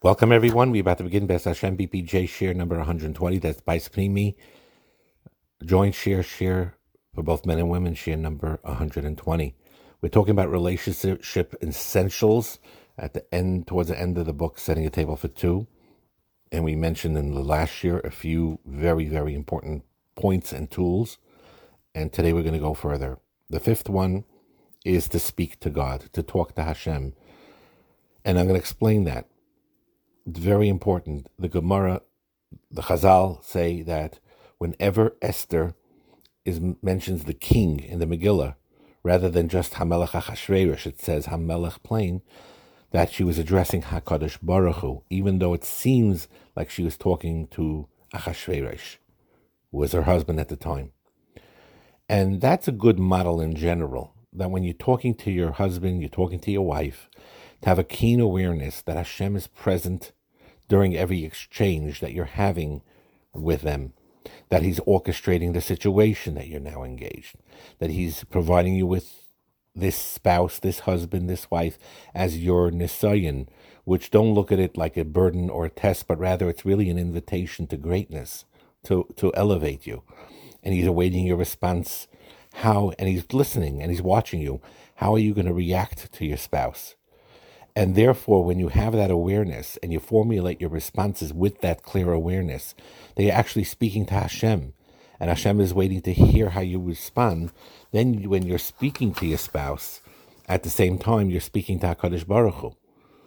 Welcome, everyone. We're about to begin Best Hashem BPJ share number 120. That's by Pnimi. Joint share for both men and women, share number 120. We're talking about relationship essentials at the end, towards the end of the book, Setting a Table for Two. And we mentioned in the last year a few very, very important points and tools. And today we're going to go further. The fifth one is to speak to God, to talk to Hashem. And I'm going to explain that. It's very important. The Gemara, the Chazal say that whenever Esther mentions the king in the Megillah, rather than just Hamelech Achashverosh, it says Hamelech plain, that she was addressing HaKadosh Baruch Hu, even though it seems like she was talking to Achashverosh, who was her husband at the time. And that's a good model in general, that when you're talking to your husband, you're talking to your wife, to have a keen awareness that Hashem is present during every exchange that you're having with them, that He's orchestrating the situation that you're now engaged, that He's providing you with this spouse, this husband, this wife as your nisayon, which don't look at it like a burden or a test, but rather it's really an invitation to greatness, to elevate you. And He's awaiting your response. And He's listening and He's watching you. How are you going to react to your spouse? And therefore, when you have that awareness and you formulate your responses with that clear awareness, they are actually speaking to Hashem. And Hashem is waiting to hear how you respond. Then when you're speaking to your spouse, at the same time, you're speaking to HaKadosh Baruch Hu.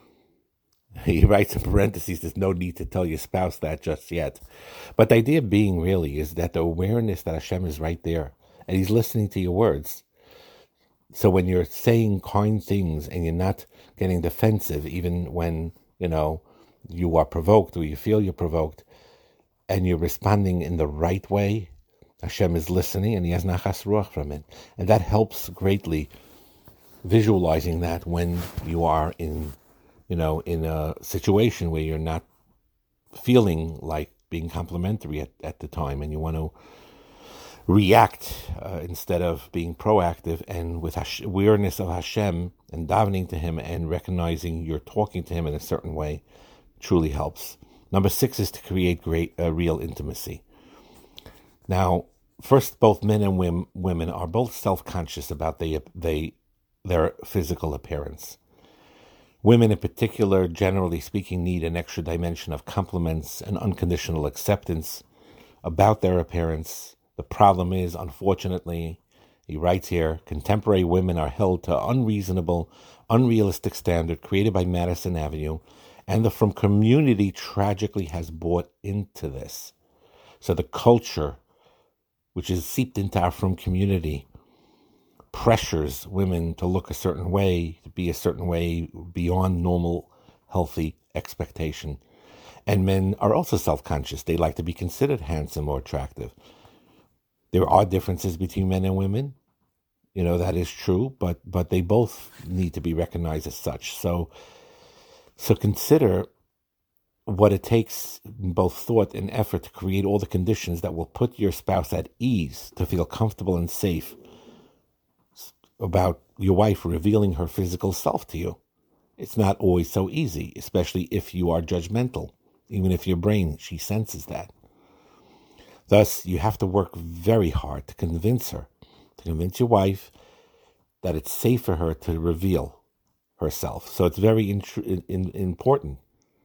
He writes in parentheses, there's no need to tell your spouse that just yet. But the idea being really is that the awareness that Hashem is right there and He's listening to your words. So when you're saying kind things and you're not getting defensive, even when, you are provoked or you feel you're provoked, and you're responding in the right way, Hashem is listening and He has nachas ruach from it. And that helps greatly visualizing that when you are in a situation where you're not feeling like being complimentary at the time and you want to react instead of being proactive, and with awareness of Hashem and davening to Him and recognizing you're talking to Him in a certain way truly helps. Number 6 is to create real intimacy. Now, first, both men and women are both self-conscious about their physical appearance. Women in particular, generally speaking, need an extra dimension of compliments and unconditional acceptance about their appearance. The problem is, unfortunately, he writes here, contemporary women are held to unreasonable, unrealistic standard created by Madison Avenue, and the From community tragically has bought into this. So the culture, which is seeped into our From community, pressures women to look a certain way, to be a certain way beyond normal, healthy expectation. And men are also self-conscious. They like to be considered handsome or attractive. There are differences between men and women, that is true, but they both need to be recognized as such. So consider what it takes in both thought and effort to create all the conditions that will put your spouse at ease, to feel comfortable and safe about your wife revealing her physical self to you. It's not always so easy, especially if you are judgmental, even if your brain, she senses that. Thus, you have to work very hard to convince your wife that it's safe for her to reveal herself. So it's very important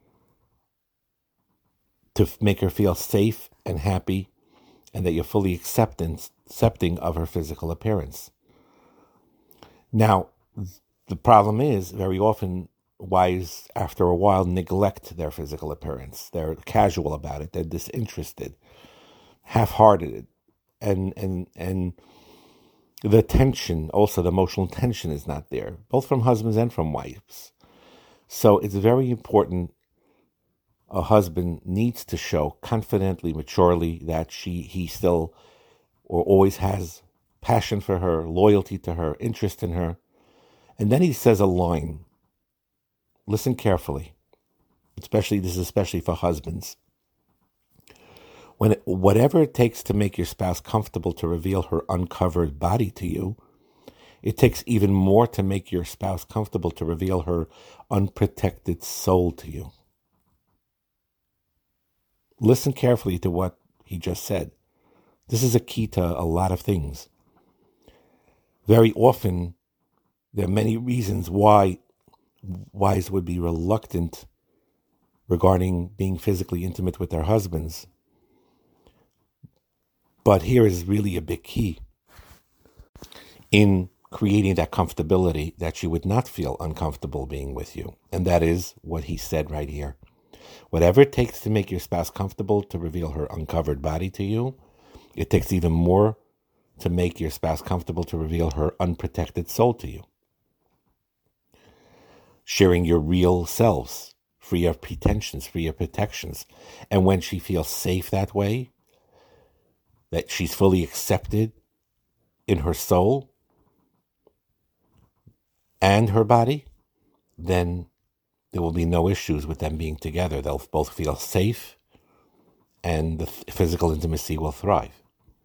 to make her feel safe and happy, and that you're fully accepting of her physical appearance. Now, the problem is, very often, wives, after a while, neglect their physical appearance. They're casual about it. They're disinterested, half-hearted, and the tension, also the emotional tension, is not there, both from husbands and from wives. So it's very important. A husband needs to show confidently, maturely, that he still or always has passion for her, loyalty to her, interest in her. And then he says a line. Listen carefully. This is especially for husbands. Whatever it takes to make your spouse comfortable to reveal her uncovered body to you, it takes even more to make your spouse comfortable to reveal her unprotected soul to you. Listen carefully to what he just said. This is a key to a lot of things. Very often, there are many reasons why wives would be reluctant regarding being physically intimate with their husbands. But here is really a big key in creating that comfortability that she would not feel uncomfortable being with you. And that is what he said right here. Whatever it takes to make your spouse comfortable to reveal her uncovered body to you, it takes even more to make your spouse comfortable to reveal her unprotected soul to you. Sharing your real selves, free of pretensions, free of protections. And when she feels safe that way, that she's fully accepted in her soul and her body, then there will be no issues with them being together. They'll both feel safe and the physical intimacy will thrive.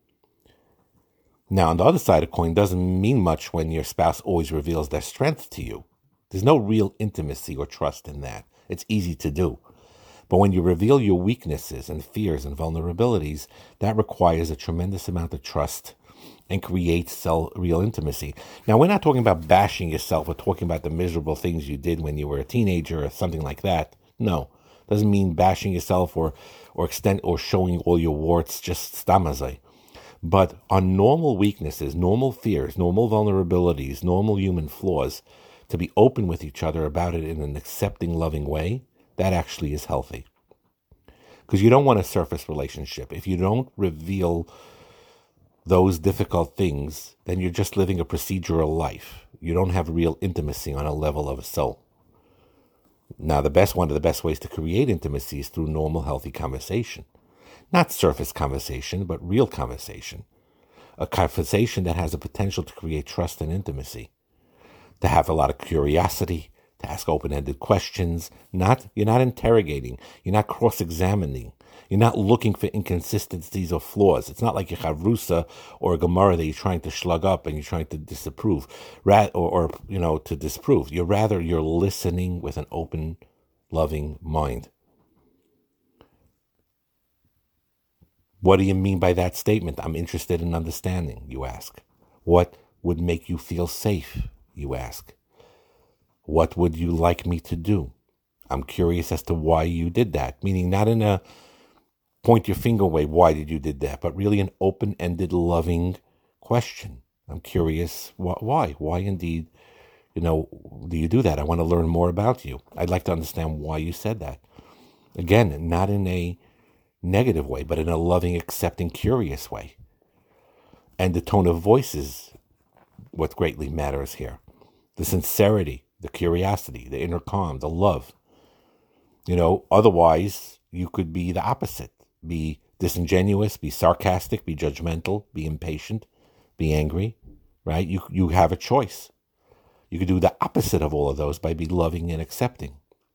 Now, on the other side of the coin, doesn't mean much when your spouse always reveals their strength to you. There's no real intimacy or trust in that. It's easy to do. But when you reveal your weaknesses and fears and vulnerabilities, that requires a tremendous amount of trust and creates real intimacy. Now, we're not talking about bashing yourself. We're talking about the miserable things you did when you were a teenager or something like that. No, doesn't mean bashing yourself or showing all your warts, just stamazai. But on normal weaknesses, normal fears, normal vulnerabilities, normal human flaws, to be open with each other about it in an accepting, loving way, that actually is healthy. Because you don't want a surface relationship. If you don't reveal those difficult things, then you're just living a procedural life. You don't have real intimacy on a level of a soul. Now, one of the best ways to create intimacy is through normal, healthy conversation. Not surface conversation, but real conversation. A conversation that has the potential to create trust and intimacy. To have a lot of curiosity, to ask open-ended questions. You're not interrogating. You're not cross-examining. You're not looking for inconsistencies or flaws. It's not like a chavrusa or a gemara that you're trying to slug up and you're trying to disapprove, or to disprove. You're listening with an open, loving mind. What do you mean by that statement? I'm interested in understanding, you ask. What would make you feel safe, you ask. What would you like me to do? I'm curious as to why you did that. Meaning not in a point your finger way, why did you did that? But really an open-ended, loving question. I'm curious, why? Why indeed, do you do that? I want to learn more about you. I'd like to understand why you said that. Again, not in a negative way, but in a loving, accepting, curious way. And the tone of voice is what greatly matters here. The sincerity, the curiosity, the inner calm, the love. Otherwise, you could be the opposite. Be disingenuous, be sarcastic, be judgmental, be impatient, be angry, right? You have a choice. You could do the opposite of all of those by being loving and accepting.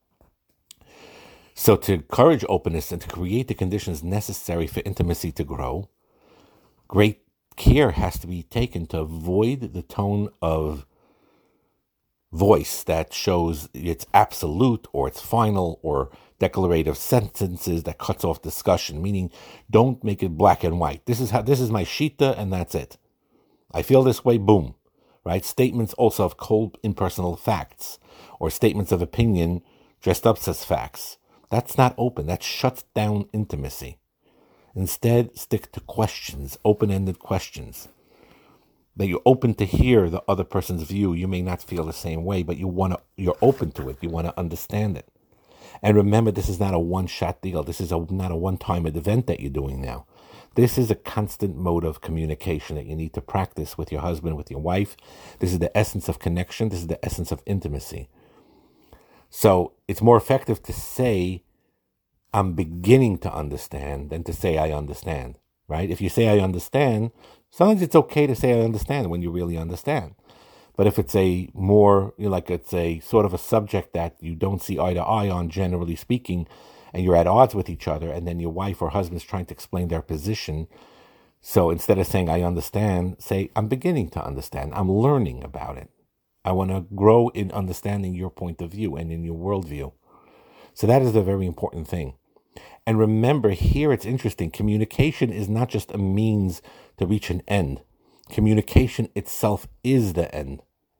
So to encourage openness and to create the conditions necessary for intimacy to grow, great care has to be taken to avoid the tone of voice that shows it's absolute or it's final or declarative sentences that cuts off discussion, meaning don't make it black and white. This is my shita and that's it. I feel this way, boom, right? Statements also of cold impersonal facts or statements of opinion dressed up as facts. That's not open. That shuts down intimacy. Instead, stick to questions, open-ended questions. That you're open to hear the other person's view. You may not feel the same way, but you're open to it. You want to understand it. And remember, this is not a one-shot deal. This is not a one-time event that you're doing now. This is a constant mode of communication that you need to practice with your husband, with your wife. This is the essence of connection. This is the essence of intimacy. So it's more effective to say, I'm beginning to understand than to say I understand, right? If you say I understand, sometimes it's okay to say I understand when you really understand. But if it's a more, it's a sort of a subject that you don't see eye to eye on, generally speaking, and you're at odds with each other, and then your wife or husband's trying to explain their position. So instead of saying I understand, say I'm beginning to understand. I'm learning about it. I want to grow in understanding your point of view and in your worldview. So that is a very important thing. And remember, here it's interesting. Communication is not just a means to reach an end. Communication itself is the end.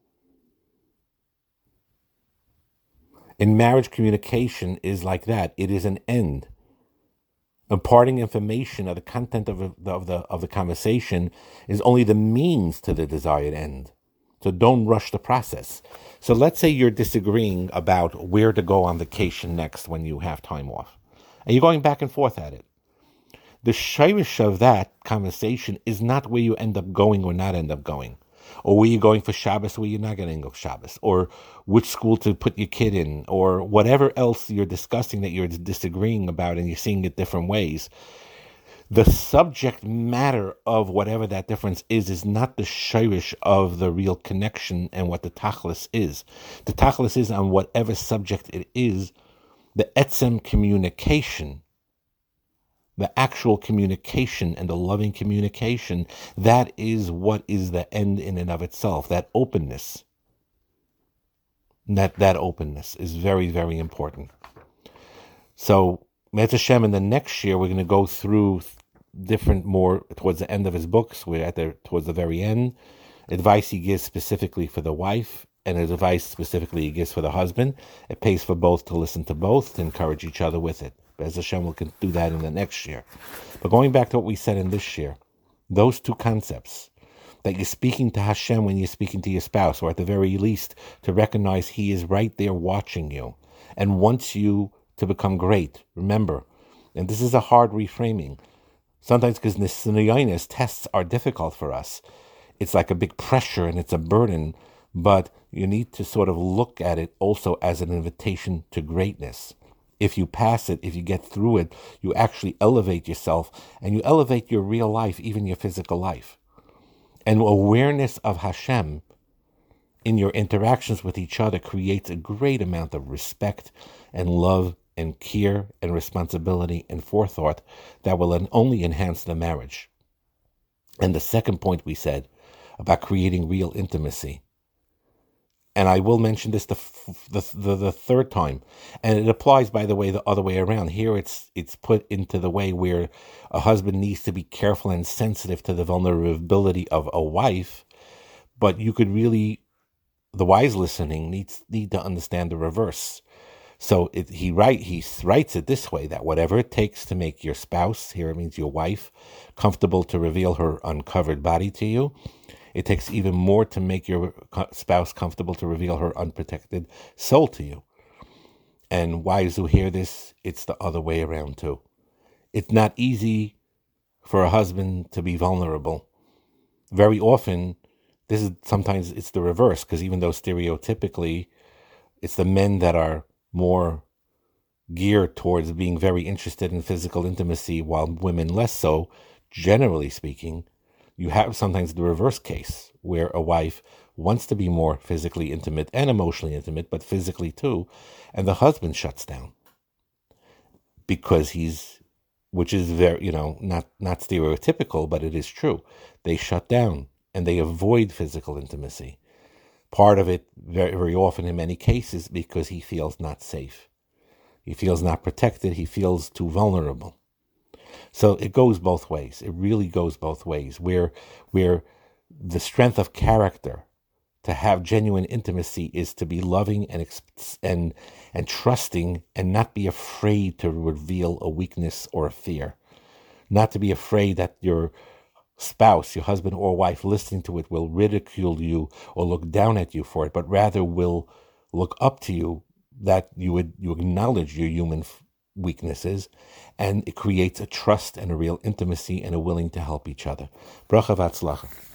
In marriage, communication is like that. It is an end. Imparting information or the content of the conversation is only the means to the desired end. So don't rush the process. So let's say you're disagreeing about where to go on vacation next when you have time off. And you're going back and forth at it. The shirish of that conversation is not where you end up going or not end up going. Or where you're going for Shabbos, where you're not going to go Shabbos. Or which school to put your kid in. Or whatever else you're discussing that you're disagreeing about and you're seeing it different ways. The subject matter of whatever that difference is not the shirish of the real connection and what the tachlis is. The tachlis is on whatever subject it is, the etzem communication, the actual communication and the loving communication, that is what is the end in and of itself, that openness. That openness is very, very important. So, Me'ez Hashem, in the next year, we're going to go through different, more towards the end of his books. We're towards the very end. Advice he gives specifically for the wife, and advice specifically he gives for the husband. It pays for both to listen to both, to encourage each other with it. Be'ez Hashem will do that in the next year. But going back to what we said in this year, those two concepts, that you're speaking to Hashem when you're speaking to your spouse, or at the very least, to recognize He is right there watching you and wants you to become great. Remember, and this is a hard reframing, sometimes because Nisyonos tests are difficult for us. It's like a big pressure and it's a burden, but you need to sort of look at it also as an invitation to greatness. If you pass it, if you get through it, you actually elevate yourself and you elevate your real life, even your physical life. And awareness of Hashem in your interactions with each other creates a great amount of respect and love and care and responsibility and forethought that will only enhance the marriage. And the second point we said about creating real intimacy. And I will mention this the third time, and it applies, by the way, the other way around. Here, it's put into the way where a husband needs to be careful and sensitive to the vulnerability of a wife, but you could really, the wise listening need to understand the reverse. So he writes it this way: that whatever it takes to make your spouse, here it means your wife, comfortable to reveal her uncovered body to you, it takes even more to make your spouse comfortable to reveal her unprotected soul to you. And wives who hear this, it's the other way around too. It's not easy for a husband to be vulnerable. Very often, sometimes it's the reverse, because even though stereotypically it's the men that are more geared towards being very interested in physical intimacy, while women less so, generally speaking, you have sometimes the reverse case where a wife wants to be more physically intimate and emotionally intimate, but physically too, and the husband shuts down because which is very, not stereotypical, but it is true. They shut down and they avoid physical intimacy. Part of it, very, very often in many cases, because he feels not safe. He feels not protected. He feels too vulnerable. So it goes both ways. It really goes both ways, where the strength of character to have genuine intimacy is to be loving and trusting, and not be afraid to reveal a weakness or a fear. Not to be afraid that your spouse, your husband or wife listening to it will ridicule you or look down at you for it, but rather will look up to you, that you acknowledge your human weaknesses, and it creates a trust and a real intimacy and a willing to help each other. Bracha v'atzlacha.